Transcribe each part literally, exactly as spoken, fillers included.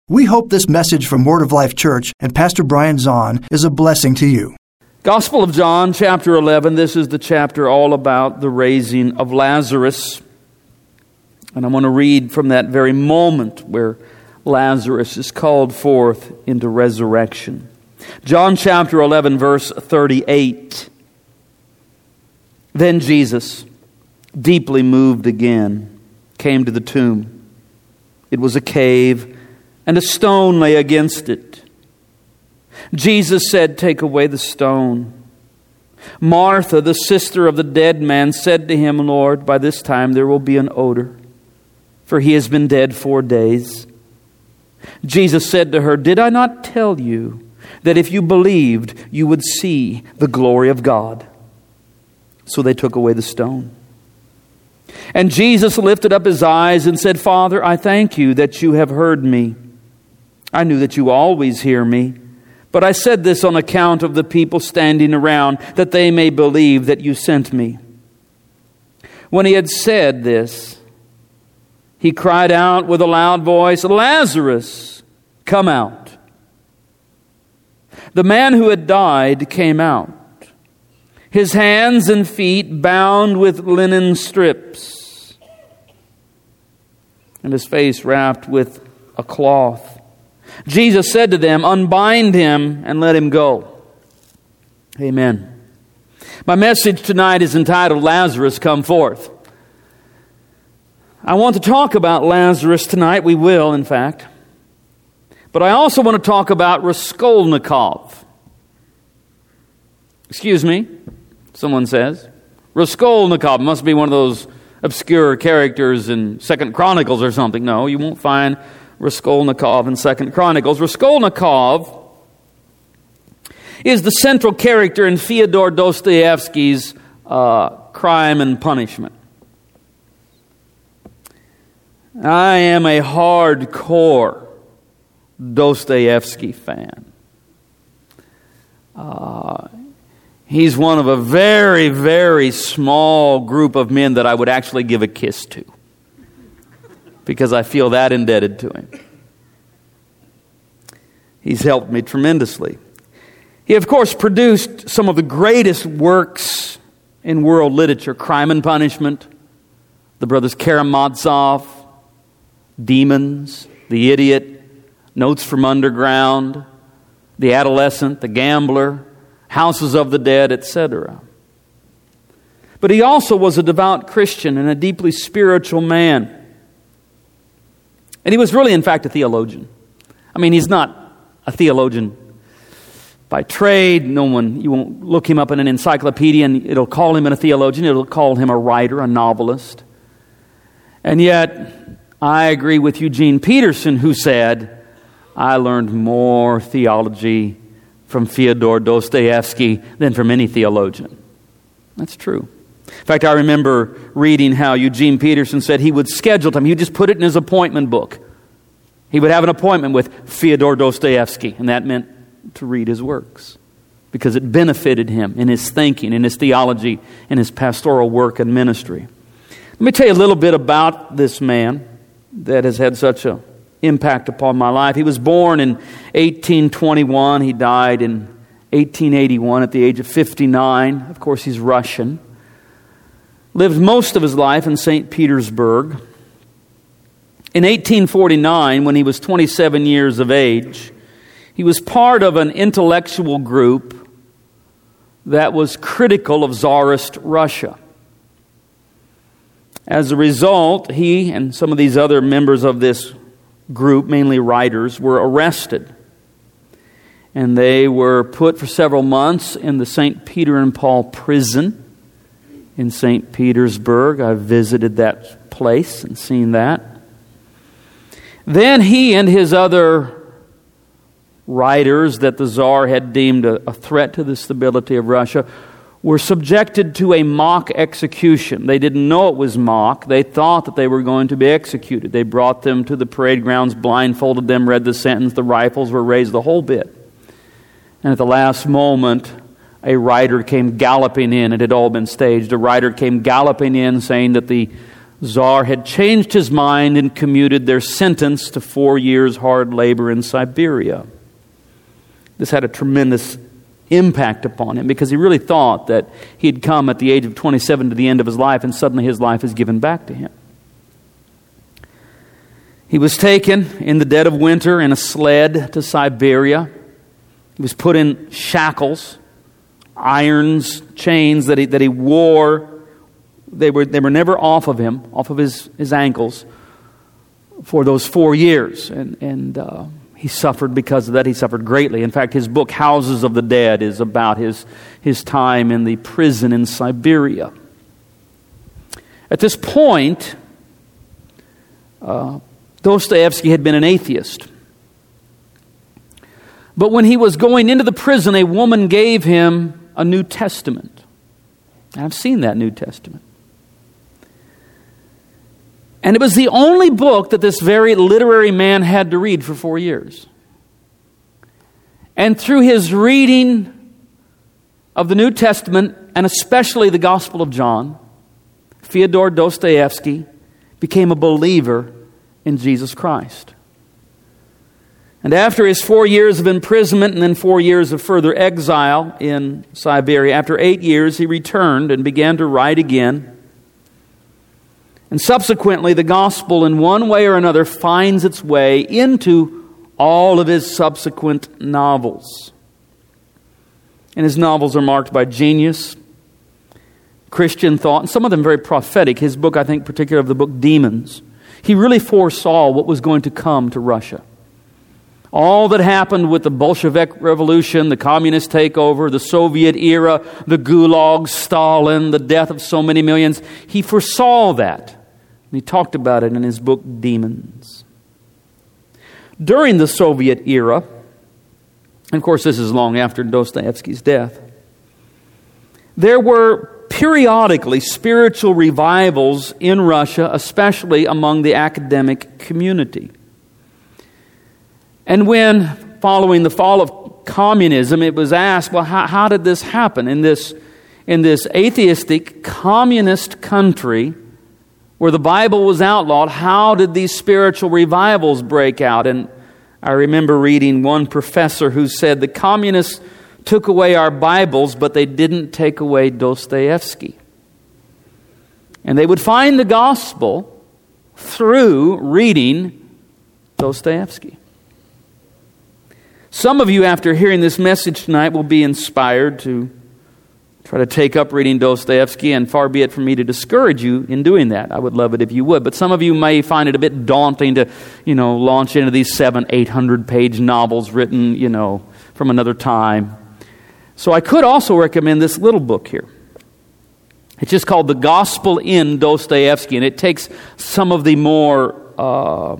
We hope this message from Word of Life Church and Pastor Brian Zahn is a blessing to you. Gospel of John, chapter eleven. This is the chapter all about the raising of Lazarus. And I want to read from that very moment where Lazarus is called forth into resurrection. John chapter eleven, verse thirty-eight. Then Jesus, deeply moved again, came to the tomb. It was a cave, and a stone lay against it. Jesus said, "Take away the stone." Martha, the sister of the dead man, said to him, "Lord, by this time there will be an odor, for he has been dead four days." Jesus said to her, "Did I not tell you that if you believed, you would see the glory of God?" So they took away the stone. And Jesus lifted up his eyes and said, "Father, I thank you that you have heard me. I knew that you always hear me, but I said this on account of the people standing around, that they may believe that you sent me." When he had said this, he cried out with a loud voice, "Lazarus, come out." The man who had died came out, his hands and feet bound with linen strips, and his face wrapped with a cloth. Jesus said to them, "Unbind him and let him go." Amen. My message tonight is entitled, "Lazarus, Come Forth." I want to talk about Lazarus tonight. We will, in fact. But I also want to talk about Raskolnikov. Excuse me, someone says. Raskolnikov must be one of those obscure characters in Second Chronicles or something. No, you won't find Raskolnikov in Second Chronicles. Raskolnikov is the central character in Fyodor Dostoevsky's uh, Crime and Punishment. I am a hardcore Dostoevsky fan. Uh, he's one of a very, very small group of men that I would actually give a kiss to, because I feel that indebted to him. He's helped me tremendously. He, of course, produced some of the greatest works in world literature: Crime and Punishment, The Brothers Karamazov, Demons, The Idiot, Notes from Underground, The Adolescent, The Gambler, Houses of the Dead, et cetera. But he also was a devout Christian and a deeply spiritual man. And he was really, in fact, a theologian. I mean, he's not a theologian by trade. No one, you won't look him up in an encyclopedia and it'll call him a theologian. It'll call him a writer, a novelist. And yet, I agree with Eugene Peterson, who said, "I learned more theology from Fyodor Dostoevsky than from any theologian." That's true. In fact, I remember reading how Eugene Peterson said he would schedule time. He would just put it in his appointment book. He would have an appointment with Fyodor Dostoevsky, and that meant to read his works, because it benefited him in his thinking, in his theology, in his pastoral work and ministry. Let me tell you a little bit about this man that has had such an impact upon my life. He was born in eighteen twenty-one. He died in eighteen eighty-one at the age of fifty-nine. Of course, he's Russian. Lived most of his life in Saint Petersburg. In eighteen forty-nine, when he was twenty-seven years of age, he was part of an intellectual group that was critical of Tsarist Russia. As a result, he and some of these other members of this group, mainly writers, were arrested. And they were put for several months in the Saint Peter and Paul prison in Saint Petersburg. I've visited that place and seen that. Then he and his other writers that the Tsar had deemed a, a threat to the stability of Russia were subjected to a mock execution. They didn't know it was mock. They thought that they were going to be executed. They brought them to the parade grounds, blindfolded them, read the sentence, the rifles were raised, the whole bit. And at the last moment, a rider came galloping in. It had all been staged. A rider came galloping in saying that the Tsar had changed his mind and commuted their sentence to four years hard labor in Siberia. This had a tremendous impact upon him because he really thought that he had come at the age of twenty-seven to the end of his life, and suddenly his life is given back to him. He was taken in the dead of winter in a sled to Siberia. He was put in shackles, irons, chains that he, that he wore. They were, they were never off of him, off of his, his ankles for those four years. And, and uh, he suffered because of that. He suffered greatly. In fact, his book, Houses of the Dead, is about his, his time in the prison in Siberia. At this point, uh, Dostoevsky had been an atheist. But when he was going into the prison, a woman gave him a New Testament. I've seen that New Testament. And it was the only book that this very literary man had to read for four years. And through his reading of the New Testament, and especially the Gospel of John, Fyodor Dostoevsky became a believer in Jesus Christ. And after his four years of imprisonment and then four years of further exile in Siberia, after eight years he returned and began to write again. And subsequently, the gospel in one way or another finds its way into all of his subsequent novels. And his novels are marked by genius, Christian thought, and some of them very prophetic. His book, I think, particularly of the book Demons, he really foresaw what was going to come to Russia. All that happened with the Bolshevik Revolution, the communist takeover, the Soviet era, the Gulag, Stalin, the death of so many millions, he foresaw that. And he talked about it in his book Demons. During the Soviet era, and of course this is long after Dostoevsky's death, there were periodically spiritual revivals in Russia, especially among the academic community. And when, following the fall of communism, it was asked, well, how, how did this happen in this, in this atheistic, communist country where the Bible was outlawed? How did these spiritual revivals break out? And I remember reading one professor who said, the communists took away our Bibles, but they didn't take away Dostoevsky. And they would find the gospel through reading Dostoevsky. Some of you, after hearing this message tonight, will be inspired to try to take up reading Dostoevsky, and far be it from me to discourage you in doing that. I would love it if you would. But some of you may find it a bit daunting to, you know, launch into these seven, eight hundred page novels written, you know, from another time. So I could also recommend this little book here. It's just called The Gospel in Dostoevsky, and it takes some of the more... Uh,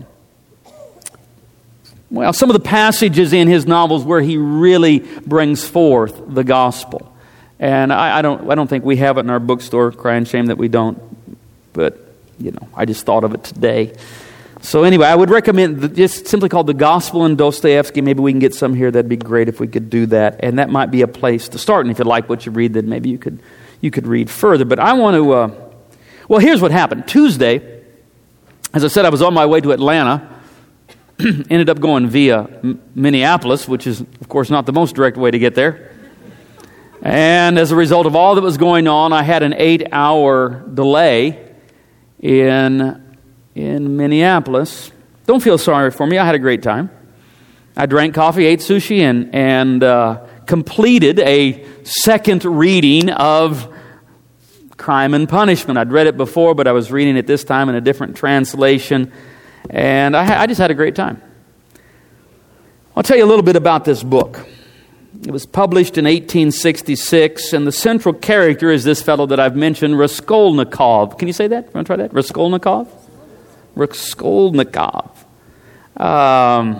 Well, some of the passages in his novels where he really brings forth the gospel. And I, I don't I don't think we have it in our bookstore. Cry and shame that we don't. But, you know, I just thought of it today. So anyway, I would recommend the, just simply called The Gospel in Dostoevsky. Maybe we can get some here. That'd be great if we could do that. And that might be a place to start. And if you like what you read, then maybe you could you could read further. But I want to... Uh, well, here's what happened. Tuesday, as I said, I was on my way to Atlanta. Ended up going via M- Minneapolis, which is, of course, not the most direct way to get there. And as a result of all that was going on, I had an eight-hour delay in, in Minneapolis. Don't feel sorry for me. I had a great time. I drank coffee, ate sushi, and, and uh, completed a second reading of Crime and Punishment. I'd read it before, but I was reading it this time in a different translation. And I, I just had a great time. I'll tell you a little bit about this book. It was published in eighteen sixty-six, and the central character is this fellow that I've mentioned, Raskolnikov. Can you say that? You want to try that? Raskolnikov? Raskolnikov. Um,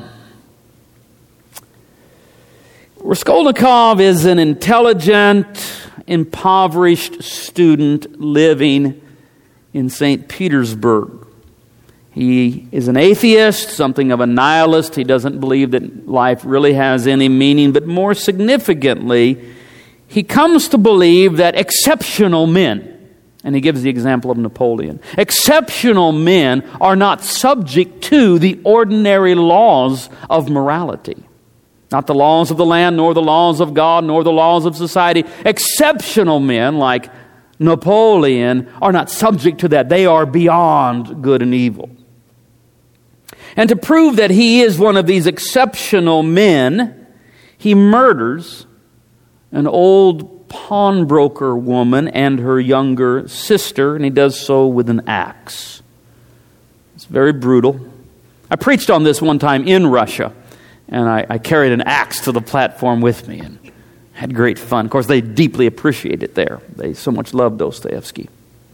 Raskolnikov is an intelligent, impoverished student living in Saint Petersburg. He is an atheist, something of a nihilist. He doesn't believe that life really has any meaning. But more significantly, he comes to believe that exceptional men, And he gives the example of Napoleon. Exceptional men are not subject to the ordinary laws of morality. Not the laws of the land, nor the laws of God, nor the laws of society. Exceptional men like Napoleon are not subject to that. They are beyond good and evil. And to prove that he is one of these exceptional men, he murders an old pawnbroker woman and her younger sister, and he does so with an axe. It's very brutal. I preached on this one time in Russia, and I, I carried an axe to the platform with me and had great fun. Of course, they deeply appreciate it there. They so much love Dostoevsky.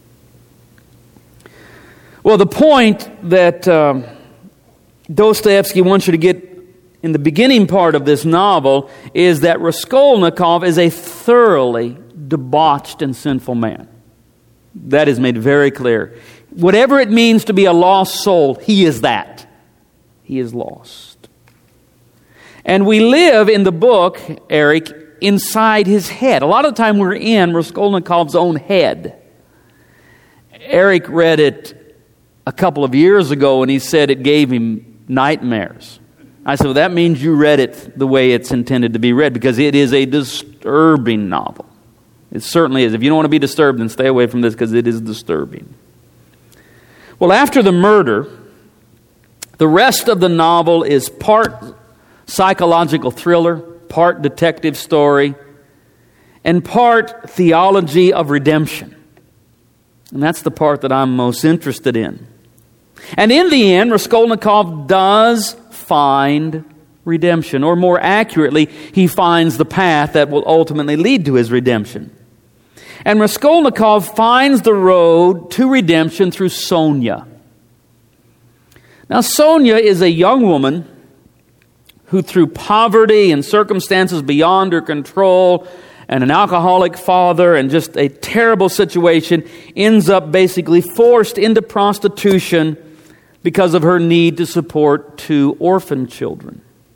Well, the point that um, Dostoevsky wants you to get in the beginning part of this novel is that Raskolnikov is a thoroughly debauched and sinful man. That is made very clear. Whatever it means to be a lost soul, he is that. He is lost. And we live in the book, Eric, inside his head. A lot of the time we're in Raskolnikov's own head. Eric read it a couple of years ago and he said it gave him nightmares. I said, well, that means you read it the way it's intended to be read, because it is a disturbing novel. It certainly is. If you don't want to be disturbed, then stay away from this, because it is disturbing. Well, after the murder, the rest of the novel is part psychological thriller, part detective story, and part theology of redemption. And that's the part that I'm most interested in. And in the end, Raskolnikov does find redemption, or more accurately, he finds the path that will ultimately lead to his redemption. And Raskolnikov finds the road to redemption through Sonia. Now, Sonia is a young woman who, through poverty and circumstances beyond her control, and an alcoholic father, and just a terrible situation, ends up basically forced into prostitution because of her need to support two orphan children.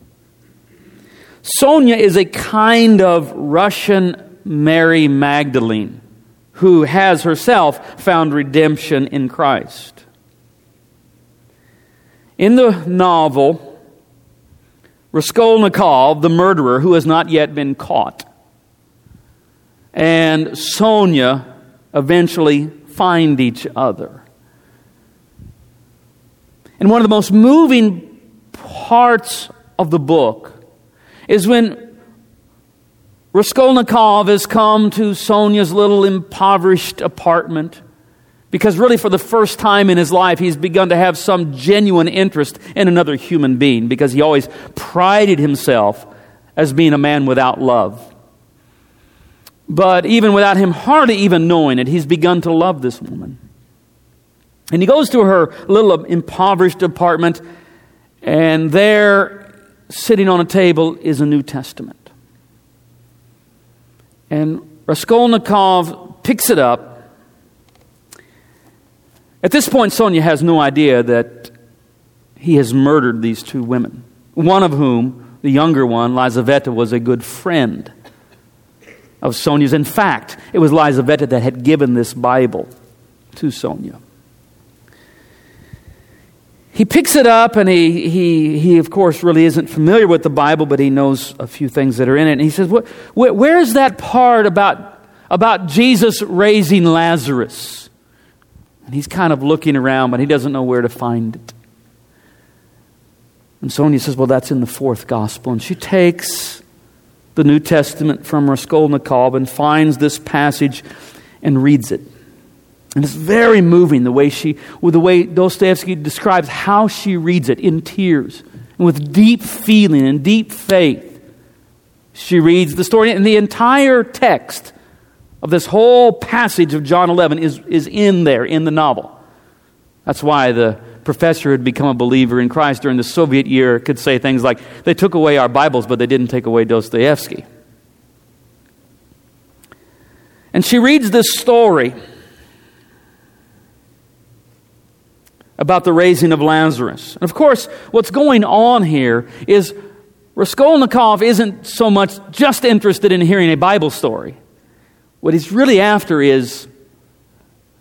Sonia is a kind of Russian Mary Magdalene who has herself found redemption in Christ. In the novel, Raskolnikov, the murderer who has not yet been caught, and Sonia eventually find each other. And one of the most moving parts of the book is when Raskolnikov has come to Sonia's little impoverished apartment, because really for the first time in his life he's begun to have some genuine interest in another human being, because he always prided himself as being a man without love. But even without him hardly even knowing it, he's begun to love this woman. And he goes to her little impoverished apartment, and there, sitting on a table, is a New Testament. And Raskolnikov picks it up. At this point, Sonia has no idea that he has murdered these two women, one of whom, the younger one, Lizaveta, was a good friend of Sonia's. In fact, it was Lizaveta that had given this Bible to Sonia. He picks it up, and he, he, he of course, really isn't familiar with the Bible, but he knows a few things that are in it. And he says, what, where, where's that part about, about Jesus raising Lazarus? And he's kind of looking around, but he doesn't know where to find it. And Sonia says, well, that's in the fourth gospel. And she takes the New Testament from Raskolnikov and finds this passage and reads it. And it's very moving the way she, with the way Dostoevsky describes how she reads it, in tears and with deep feeling and deep faith. She reads the story, and the entire text of this whole passage of John eleven is, is in there, in the novel. That's why the professor who had become a believer in Christ during the Soviet year could say things like, they took away our Bibles, but they didn't take away Dostoevsky. And she reads this story about the raising of Lazarus. And of course, what's going on here is Raskolnikov isn't so much just interested in hearing a Bible story. What he's really after is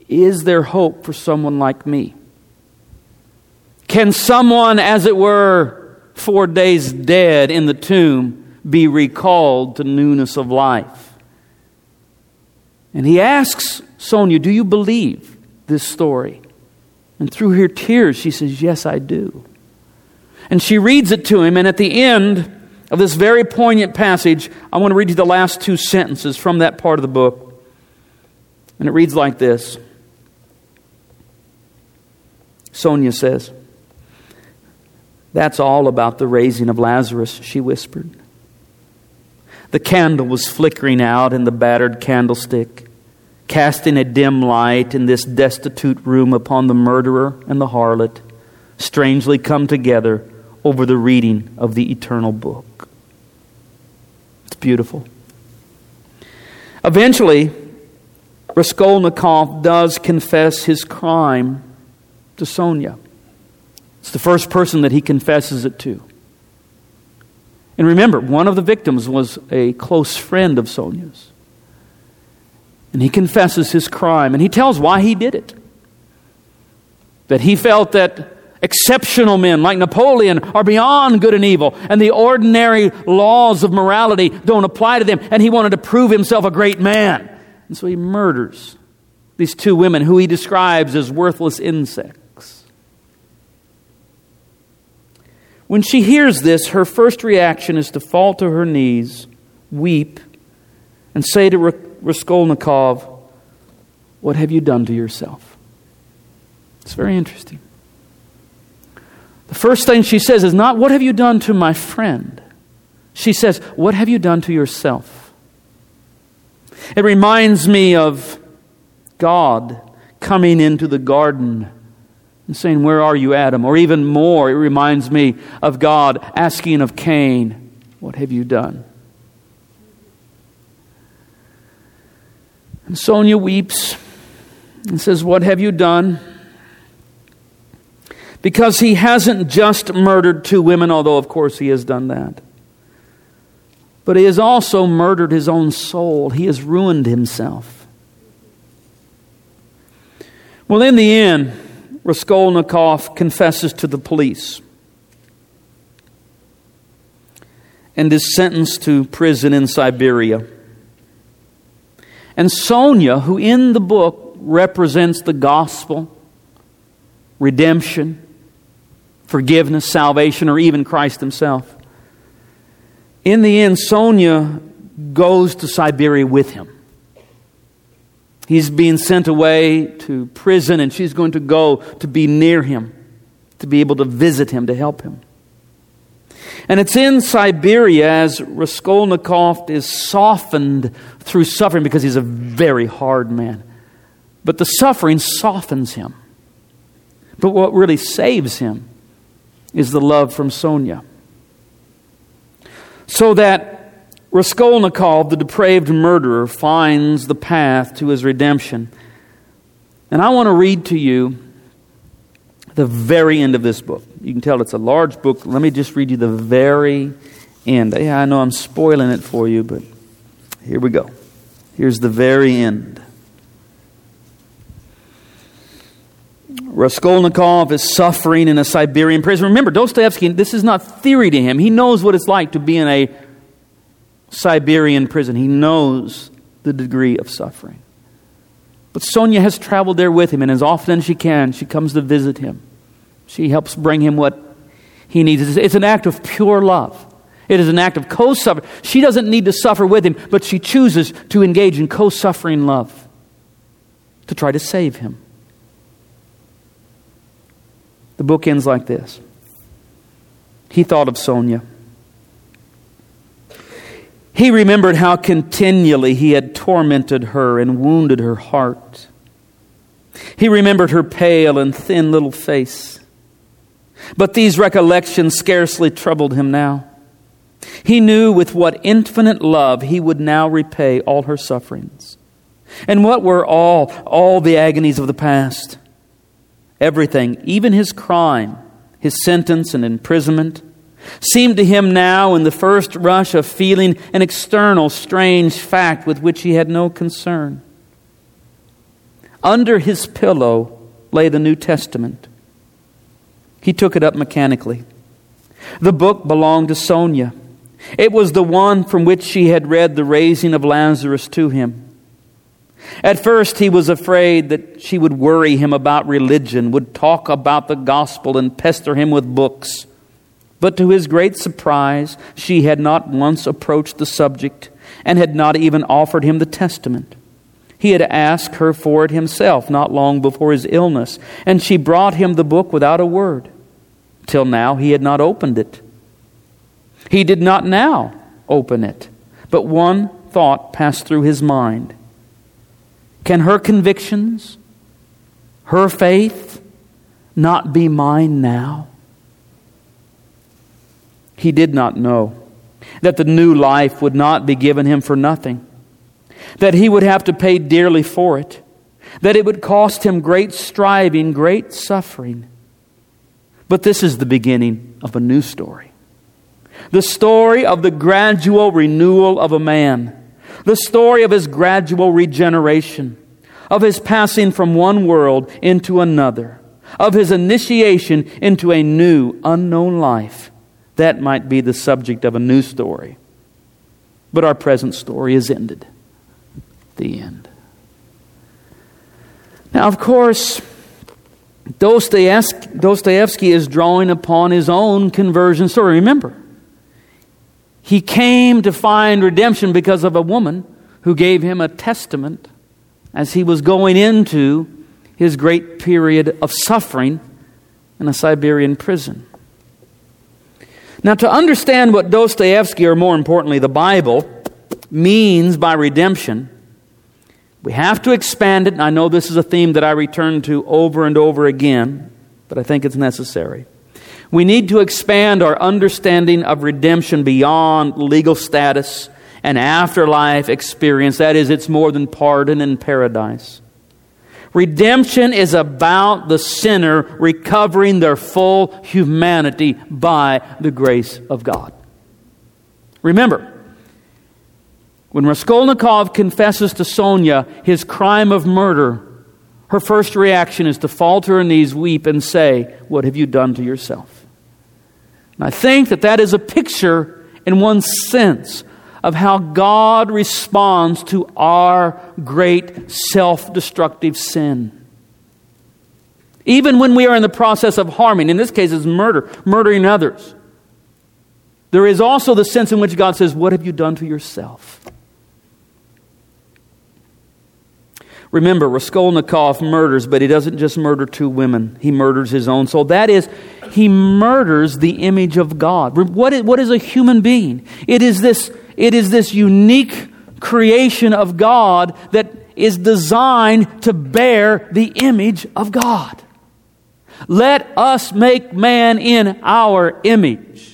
is there hope for someone like me? Can someone, as it were, four days dead in the tomb, be recalled to newness of life? And he asks Sonia, do you believe this story? And through her tears, she says, yes, I do. And she reads it to him, and at the end of this very poignant passage, I want to read you the last two sentences from that part of the book. And it reads like this. Sonia says, that's all about the raising of Lazarus, she whispered. The candle was flickering out in the battered candlestick, casting a dim light in this destitute room upon the murderer and the harlot, strangely come together over the reading of the eternal book. It's beautiful. Eventually, Raskolnikov does confess his crime to Sonia. It's the first person that he confesses it to. And remember, one of the victims was a close friend of Sonia's. And he confesses his crime, and he tells why he did it. That he felt that exceptional men like Napoleon are beyond good and evil, and the ordinary laws of morality don't apply to them, and he wanted to prove himself a great man. And so he murders these two women who he describes as worthless insects. When she hears this, her first reaction is to fall to her knees, weep, and say to Raskolnikov, what have you done to yourself? It's very interesting. The first thing she says is not, what have you done to my friend? She says, what have you done to yourself? It reminds me of God coming into the garden and saying, where are you, Adam? Or even more, it reminds me of God asking of Cain, what have you done? And Sonia weeps and says, what have you done? Because he hasn't just murdered two women, although of course he has done that. But he has also murdered his own soul. He has ruined himself. Well, in the end, Raskolnikov confesses to the police and is sentenced to prison in Siberia. And Sonia, who in the book represents the gospel, redemption, forgiveness, salvation, or even Christ himself, in the end, Sonia goes to Siberia with him. He's being sent away to prison, and she's going to go to be near him, to be able to visit him, to help him. And it's in Siberia as Raskolnikov is softened through suffering, because he's a very hard man. But the suffering softens him. But what really saves him is the love from Sonia. So that Raskolnikov, the depraved murderer, finds the path to his redemption. And I want to read to you the very end of this book. You can tell it's a large book. Let me just read you the very end. Yeah, I know I'm spoiling it for you, but here we go. Here's the very end. Raskolnikov is suffering in a Siberian prison. Remember, Dostoevsky, this is not theory to him. He knows what it's like to be in a Siberian prison. He knows the degree of suffering. But Sonia has traveled there with him, and as often as she can, she comes to visit him. She helps bring him what he needs. It's an act of pure love. It is an act of co-suffering. She doesn't need to suffer with him, but she chooses to engage in co-suffering love to try to save him. The book ends like this. He thought of Sonia. He remembered how continually he had tormented her and wounded her heart. He remembered her pale and thin little face. But these recollections scarcely troubled him now. He knew with what infinite love he would now repay all her sufferings. And what were all, all the agonies of the past? Everything, even his crime, his sentence and imprisonment, seemed to him now, in the first rush of feeling, an external, strange fact with which he had no concern. Under his pillow lay the New Testament. He took it up mechanically. The book belonged to Sonia. It was the one from which she had read the raising of Lazarus to him. At first he was afraid that she would worry him about religion, would talk about the gospel and pester him with books. But to his great surprise, she had not once approached the subject and had not even offered him the Testament. He had asked her for it himself not long before his illness, and she brought him the book without a word. Till now he had not opened it. He did not now open it, but one thought passed through his mind. Can her convictions, her faith, not be mine now? He did not know that the new life would not be given him for nothing, that he would have to pay dearly for it, that it would cost him great striving, great suffering. But this is the beginning of a new story. The story of the gradual renewal of a man. The story of his gradual regeneration. Of his passing from one world into another. Of his initiation into a new, unknown life. That might be the subject of a new story. But our present story is ended. The end. Now, of course, Dostoevsky is drawing upon his own conversion story. Remember, he came to find redemption because of a woman who gave him a testament as he was going into his great period of suffering in a Siberian prison. Now, to understand what Dostoevsky, or more importantly, the Bible, means by redemption, we have to expand it. And I know this is a theme that I return to over and over again, but I think it's necessary. We need to expand our understanding of redemption beyond legal status and afterlife experience. That is, it's more than pardon and paradise. Redemption is about the sinner recovering their full humanity by the grace of God. Remember, when Raskolnikov confesses to Sonia his crime of murder, her first reaction is to fall to her knees, weep, and say, "What have you done to yourself?" And I think that that is a picture, in one sense, of how God responds to our great self-destructive sin. Even when we are in the process of harming, in this case it's murder, murdering others, there is also the sense in which God says, "What have you done to yourself?" Remember, Raskolnikov murders, but he doesn't just murder two women. He murders his own soul. That is, he murders the image of God. What is, what is a human being? It is this, it is this unique creation of God that is designed to bear the image of God. Let us make man in our image.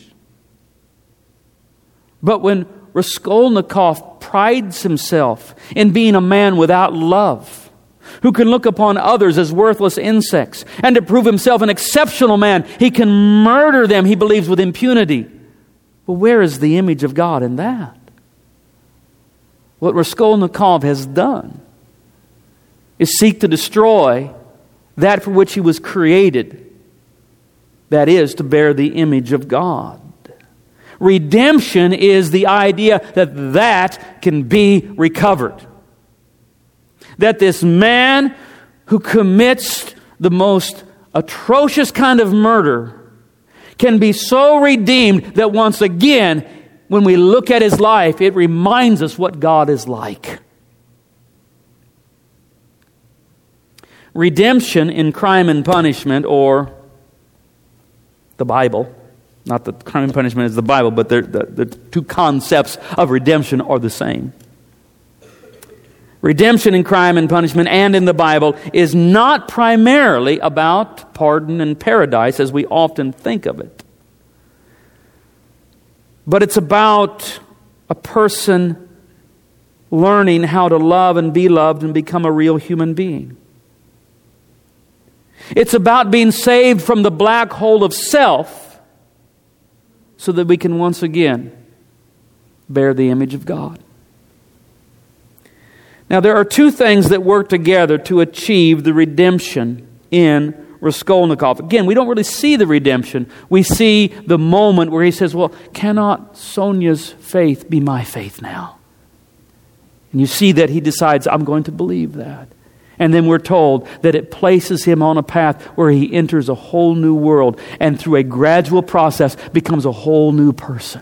But when Raskolnikov prides himself in being a man without love, who can look upon others as worthless insects, and to prove himself an exceptional man, he can murder them, he believes, with impunity. Well, where is the image of God in that? What Raskolnikov has done is seek to destroy that for which he was created, that is, to bear the image of God. Redemption is the idea that that can be recovered. That this man who commits the most atrocious kind of murder can be so redeemed that once again, when we look at his life, it reminds us what God is like. Redemption in Crime and Punishment, or the Bible, not that crime and punishment is the Bible, but the, the two concepts of redemption are the same. Redemption in Crime and Punishment and in the Bible is not primarily about pardon and paradise as we often think of it. But it's about a person learning how to love and be loved and become a real human being. It's about being saved from the black hole of self so that we can once again bear the image of God. Now, there are two things that work together to achieve the redemption in Raskolnikov. Again, we don't really see the redemption. We see the moment where he says, well, cannot Sonia's faith be my faith now? And you see that he decides, I'm going to believe that. And then we're told that it places him on a path where he enters a whole new world and through a gradual process becomes a whole new person.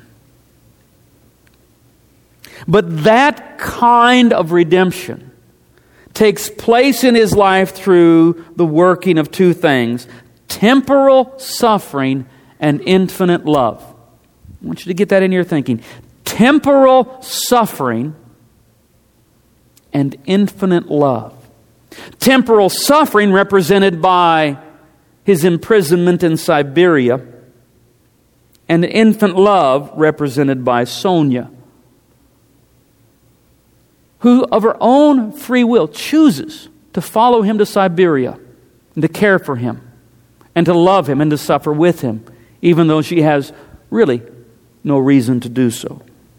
But that kind of redemption takes place in his life through the working of two things: temporal suffering and infinite love. I want you to get that in your thinking. Temporal suffering and infinite love. Temporal suffering represented by his imprisonment in Siberia, and infant love represented by Sonia, who of her own free will chooses to follow him to Siberia and to care for him and to love him and to suffer with him, even though she has really no reason to do so.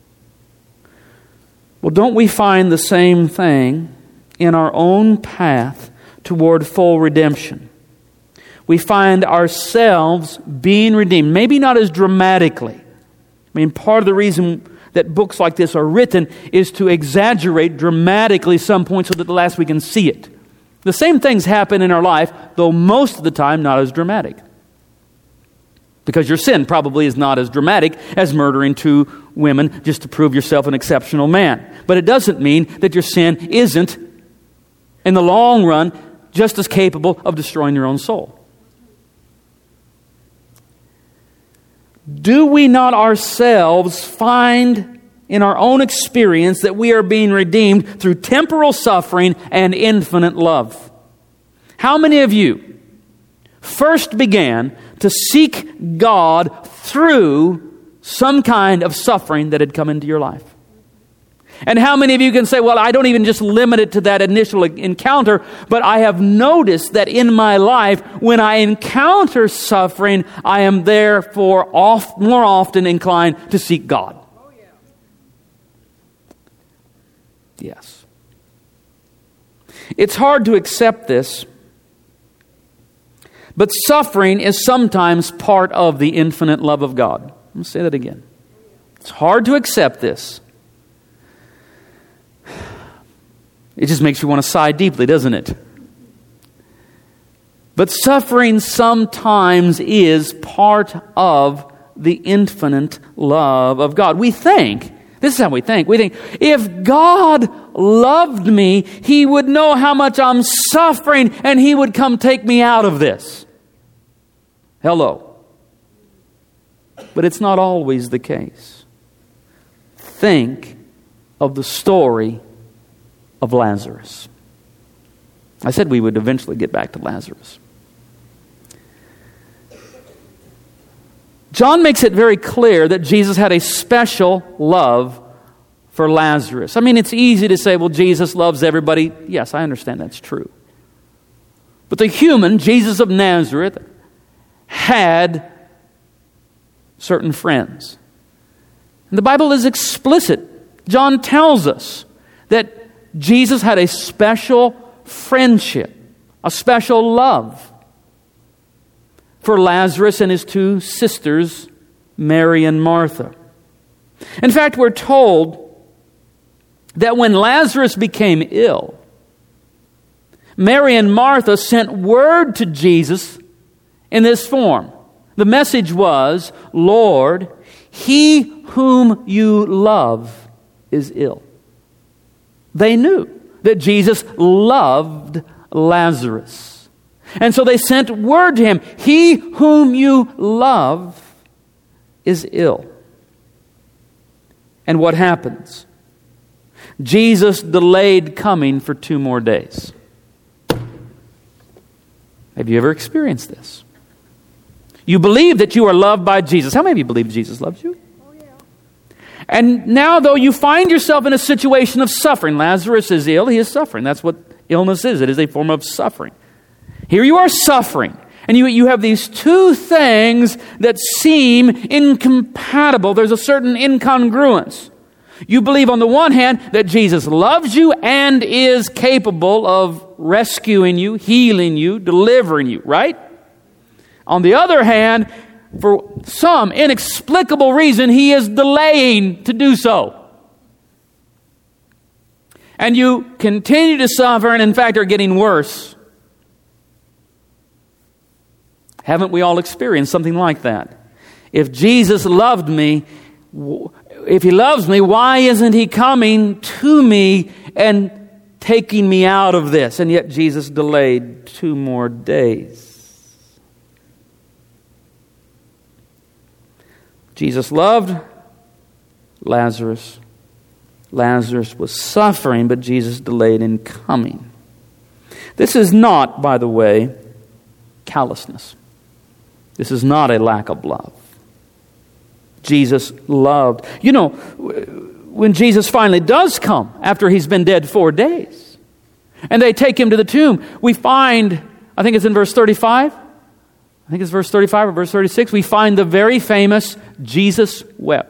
Well, don't we find the same thing in our own path toward full redemption? We find ourselves being redeemed, maybe not as dramatically. I mean, part of the reason that books like this are written is to exaggerate dramatically some points so that the last we can see it. The same things happen in our life, though most of the time not as dramatic. Because your sin probably is not as dramatic as murdering two women just to prove yourself an exceptional man. But it doesn't mean that your sin isn't, in the long run, just as capable of destroying your own soul. Do we not ourselves find in our own experience that we are being redeemed through temporal suffering and infinite love? How many of you first began to seek God through some kind of suffering that had come into your life? And how many of you can say, well, I don't even just limit it to that initial encounter, but I have noticed that in my life, when I encounter suffering, I am therefore oft, more often inclined to seek God. Oh, yeah. Yes. It's hard to accept this, but suffering is sometimes part of the infinite love of God. I'm going to say that again. It's hard to accept this. It just makes you want to sigh deeply, doesn't it? But suffering sometimes is part of the infinite love of God. We think, this is how we think, we think, if God loved me, He would know how much I'm suffering and He would come take me out of this. Hello. But it's not always the case. Think of the story of Lazarus. I said we would eventually get back to Lazarus. John makes it very clear that Jesus had a special love for Lazarus. I mean, it's easy to say, well, Jesus loves everybody. Yes, I understand that's true. But the human, Jesus of Nazareth, had certain friends. And the Bible is explicit. John tells us that Jesus had a special friendship, a special love for Lazarus and his two sisters, Mary and Martha. In fact, we're told that when Lazarus became ill, Mary and Martha sent word to Jesus in this form. The message was, Lord, he whom you love is ill. They knew that Jesus loved Lazarus. And so they sent word to him, he whom you love is ill. And what happens? Jesus delayed coming for two more days. Have you ever experienced this? You believe that you are loved by Jesus. How many of you believe Jesus loves you? And now, though, you find yourself in a situation of suffering. Lazarus is ill. He is suffering. That's what illness is. It is a form of suffering. Here you are suffering. And you, you have these two things that seem incompatible. There's a certain incongruence. You believe on the one hand that Jesus loves you and is capable of rescuing you, healing you, delivering you, right? On the other hand, for some inexplicable reason, He is delaying to do so. And you continue to suffer and in fact are getting worse. Haven't we all experienced something like that? If Jesus loved me, if He loves me, why isn't He coming to me and taking me out of this? And yet Jesus delayed two more days. Jesus loved Lazarus. Lazarus was suffering, but Jesus delayed in coming. This is not, by the way, callousness. This is not a lack of love. Jesus loved. You know, when Jesus finally does come, after He's been dead four days, and they take Him to the tomb, we find, I think it's in verse thirty-five, I think it's verse thirty-five or verse thirty-six, we find the very famous Jesus wept.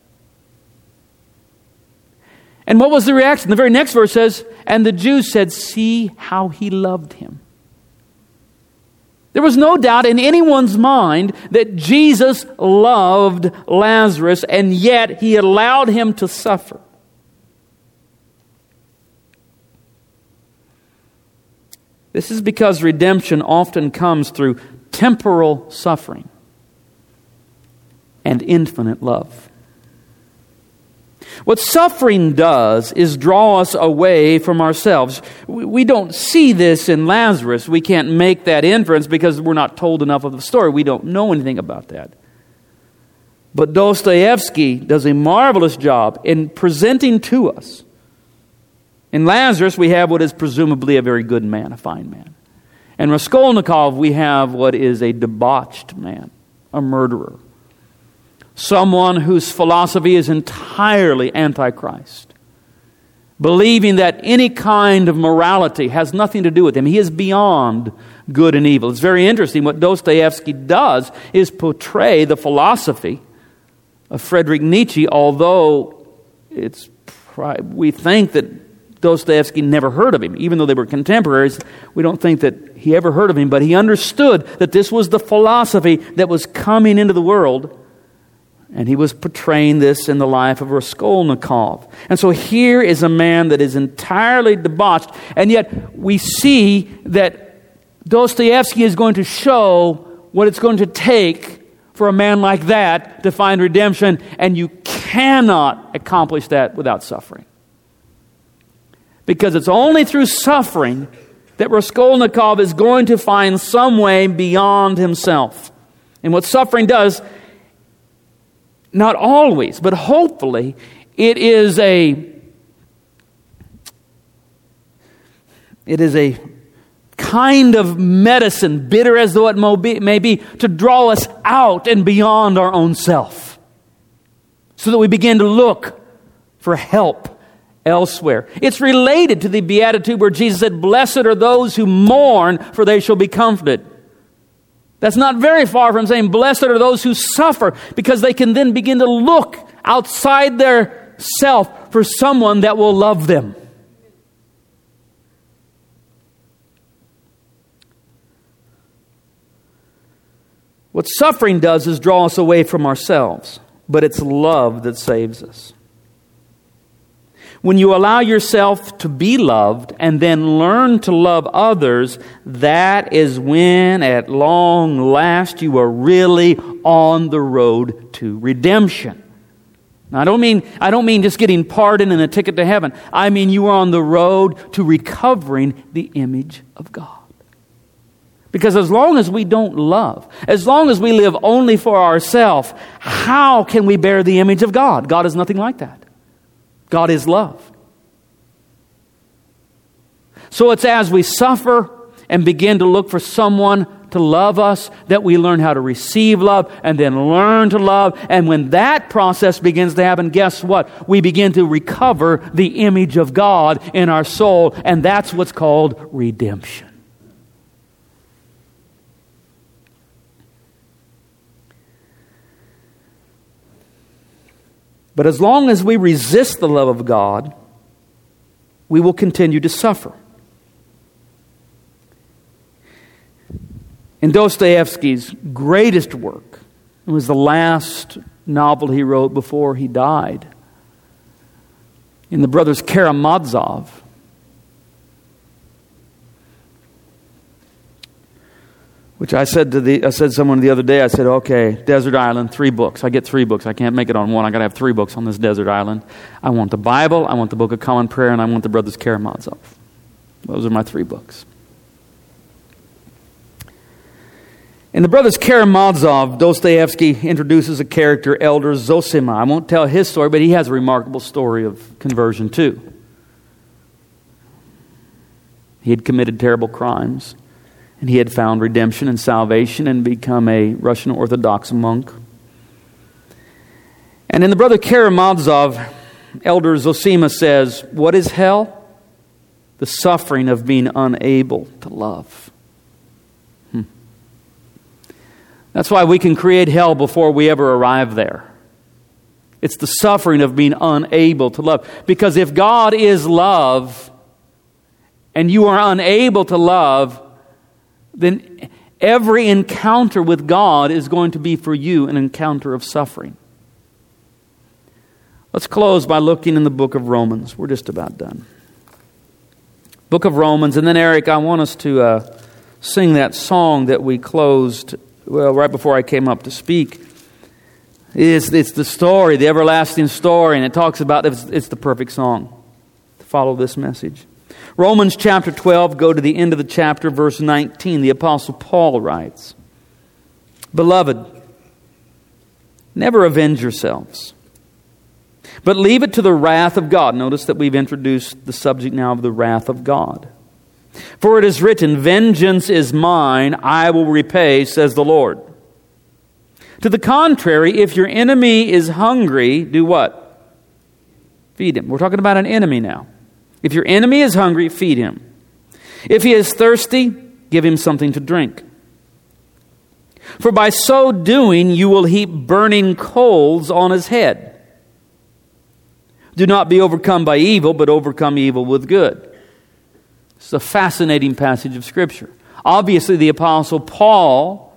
And what was the reaction? The very next verse says, and the Jews said, see how He loved him. There was no doubt in anyone's mind that Jesus loved Lazarus, and yet He allowed him to suffer. This is because redemption often comes through temporal suffering and infinite love. What suffering does is draw us away from ourselves. We don't see this in Lazarus. We can't make that inference because we're not told enough of the story. We don't know anything about that. But Dostoevsky does a marvelous job in presenting to us. In Lazarus, we have what is presumably a very good man, a fine man. In Raskolnikov, we have what is a debauched man, a murderer. Someone whose philosophy is entirely anti-Christ, believing that any kind of morality has nothing to do with him. He is beyond good and evil. It's very interesting. What Dostoevsky does is portray the philosophy of Friedrich Nietzsche, although it's we think that Dostoevsky never heard of him. Even though they were contemporaries, we don't think that he ever heard of him, but he understood that this was the philosophy that was coming into the world. And he was portraying this in the life of Raskolnikov. And so here is a man that is entirely debauched. And yet we see that Dostoevsky is going to show what it's going to take for a man like that to find redemption. And you cannot accomplish that without suffering. Because it's only through suffering that Raskolnikov is going to find some way beyond himself. And what suffering does, not always, but hopefully, it is a it is a kind of medicine, bitter as though it may be, to draw us out and beyond our own self, so that we begin to look for help elsewhere. It's related to the Beatitude where Jesus said, "Blessed are those who mourn, for they shall be comforted." That's not very far from saying, blessed are those who suffer, because they can then begin to look outside their self for someone that will love them. What suffering does is draw us away from ourselves, but it's love that saves us. When you allow yourself to be loved and then learn to love others, that is when at long last you are really on the road to redemption. Now, I don't mean I don't mean just getting pardon and a ticket to heaven. I mean you are on the road to recovering the image of God. Because as long as we don't love, as long as we live only for ourselves, how can we bear the image of God? God is nothing like that. God is love. So it's as we suffer and begin to look for someone to love us that we learn how to receive love and then learn to love. And when that process begins to happen, guess what? We begin to recover the image of God in our soul. And that's what's called redemption. But as long as we resist the love of God, we will continue to suffer. In Dostoevsky's greatest work, it was the last novel he wrote before he died, in the brothers Karamazov, which I said to the I said to someone the other day, I said, okay, Desert Island, three books. I get three books. I can't make it on one. I got to have three books on this desert island. I want the Bible, I want the Book of Common Prayer, and I want the brothers Karamazov. Those are my three books. In the brothers Karamazov, Dostoevsky introduces a character, Elder Zosima. I won't tell his story, but he has a remarkable story of conversion too. He had committed terrible crimes, and he had found redemption and salvation and become a Russian Orthodox monk. And in the brother Karamazov, Elder Zosima says, what is hell? The suffering of being unable to love. Hmm. That's why we can create hell before we ever arrive there. It's the suffering of being unable to love. Because if God is love, and you are unable to love, then every encounter with God is going to be for you an encounter of suffering. Let's close by looking in the book of Romans. We're just about done. Book of Romans, and then Eric, I want us to uh, sing that song that we closed, well, right before I came up to speak. It's, it's the story, the everlasting story, and it talks about, it's, it's the perfect song to follow this message. Romans chapter twelve, go to the end of the chapter, verse nineteen. The Apostle Paul writes, Beloved, never avenge yourselves, but leave it to the wrath of God. Notice that we've introduced the subject now of the wrath of God. For it is written, Vengeance is mine, I will repay, says the Lord. To the contrary, if your enemy is hungry, do what? Feed him. We're talking about an enemy now. If your enemy is hungry, feed him. If he is thirsty, give him something to drink. For by so doing, you will heap burning coals on his head. Do not be overcome by evil, but overcome evil with good. It's a fascinating passage of Scripture. Obviously, the Apostle Paul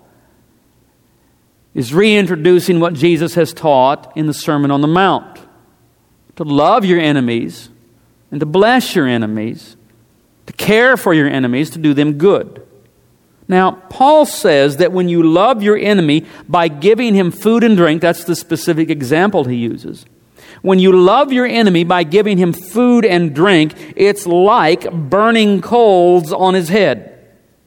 is reintroducing what Jesus has taught in the Sermon on the Mount. To love your enemies, and to bless your enemies, to care for your enemies, to do them good. Now, Paul says that when you love your enemy by giving him food and drink, that's the specific example he uses. When you love your enemy by giving him food and drink, it's like burning coals on his head.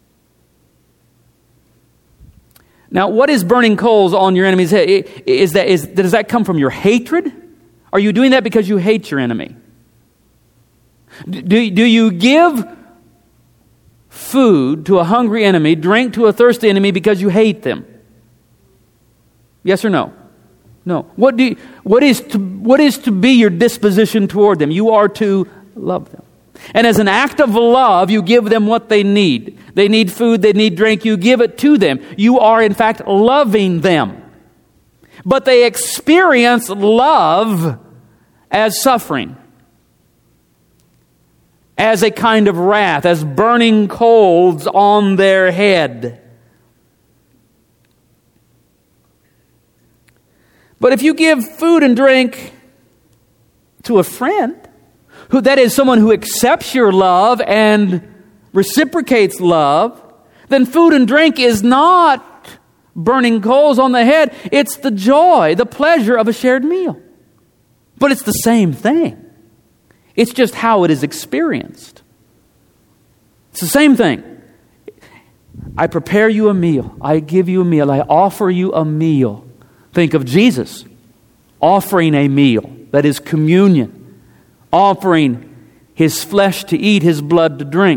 Now, what is burning coals on your enemy's head? Is that, is, does that come from your hatred? Are you doing that because you hate your enemy? Do, do you give food to a hungry enemy, drink to a thirsty enemy because you hate them? Yes or no? No. What do you, what is to what is to be your disposition toward them? You are to love them. And as an act of love, you give them what they need. They need food, they need drink, you give it to them. You are in fact loving them. But they experience love as suffering, as a kind of wrath, as burning coals on their head. But if you give food and drink to a friend, who that is someone who accepts your love and reciprocates love, then food and drink is not burning coals on the head. It's the joy, the pleasure of a shared meal. But it's the same thing. It's just how it is experienced. It's the same thing. I prepare you a meal. I give you a meal. I offer you a meal. Think of Jesus offering a meal. That is communion. Offering His flesh to eat, His blood to drink.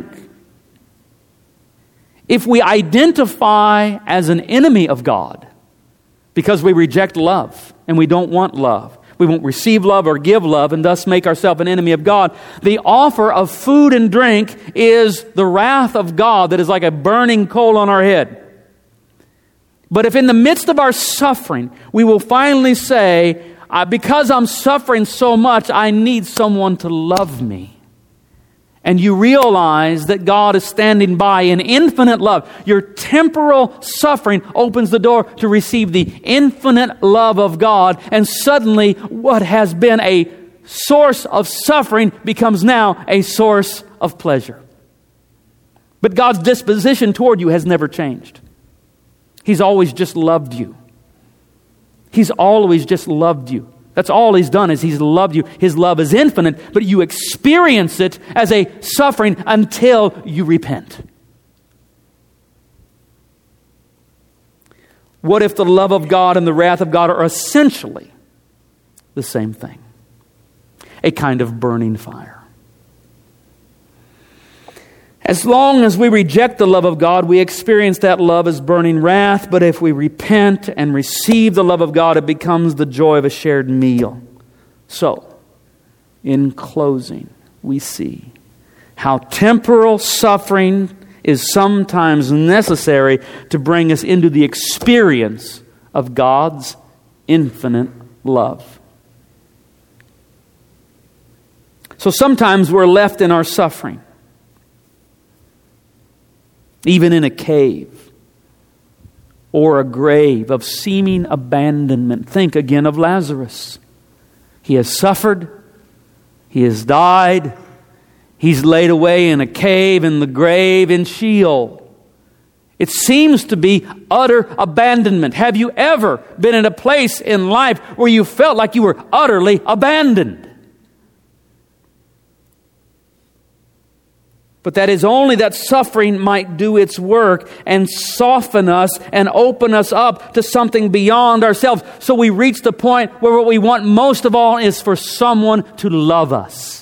If we identify as an enemy of God because we reject love and we don't want love, we won't receive love or give love and thus make ourselves an enemy of God, the offer of food and drink is the wrath of God that is like a burning coal on our head. But if in the midst of our suffering we will finally say, I, because I'm suffering so much, I need someone to love me. And you realize that God is standing by in infinite love. Your temporal suffering opens the door to receive the infinite love of God. And suddenly, what has been a source of suffering becomes now a source of pleasure. But God's disposition toward you has never changed. He's always just loved you. He's always just loved you. That's all He's done, is He's loved you. His love is infinite, but you experience it as a suffering until you repent. What if the love of God and the wrath of God are essentially the same thing? A kind of burning fire. As long as we reject the love of God, we experience that love as burning wrath. But if we repent and receive the love of God, it becomes the joy of a shared meal. So, in closing, we see how temporal suffering is sometimes necessary to bring us into the experience of God's infinite love. So sometimes we're left in our suffering, even in a cave or a grave of seeming abandonment. Think again of Lazarus. He has suffered. He has died. He's laid away in a cave, in the grave, in Sheol. It seems to be utter abandonment. Have you ever been in a place in life where you felt like you were utterly abandoned? But that is only that suffering might do its work and soften us and open us up to something beyond ourselves. So we reach the point where what we want most of all is for someone to love us.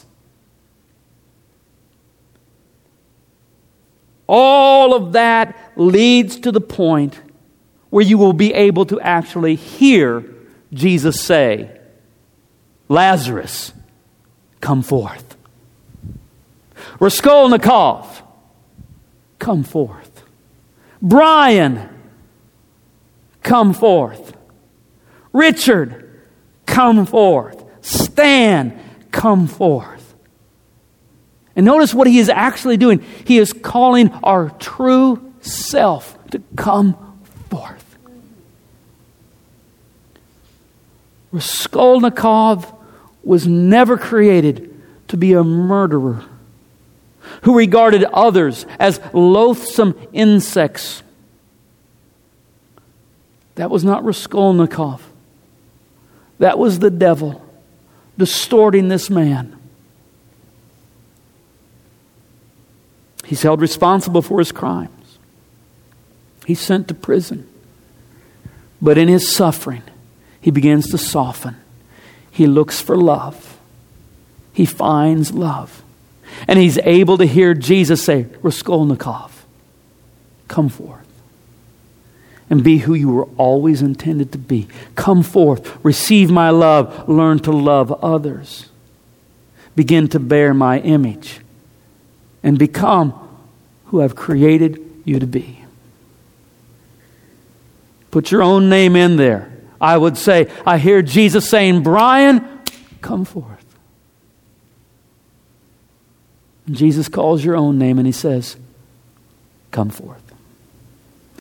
All of that leads to the point where you will be able to actually hear Jesus say, Lazarus, come forth. Raskolnikov, come forth. Brian, come forth. Richard, come forth. Stan, come forth. And notice what he is actually doing. He is calling our true self to come forth. Raskolnikov was never created to be a murderer who regarded others as loathsome insects. That was not Raskolnikov. That was the devil distorting this man. He's held responsible for his crimes. He's sent to prison. But in his suffering, he begins to soften. He looks for love. He finds love. And he's able to hear Jesus say, Raskolnikov, come forth and be who you were always intended to be. Come forth, receive my love, learn to love others. Begin to bear my image and become who I've created you to be. Put your own name in there. I would say, I hear Jesus saying, Brian, come forth. And Jesus calls your own name and He says, come forth.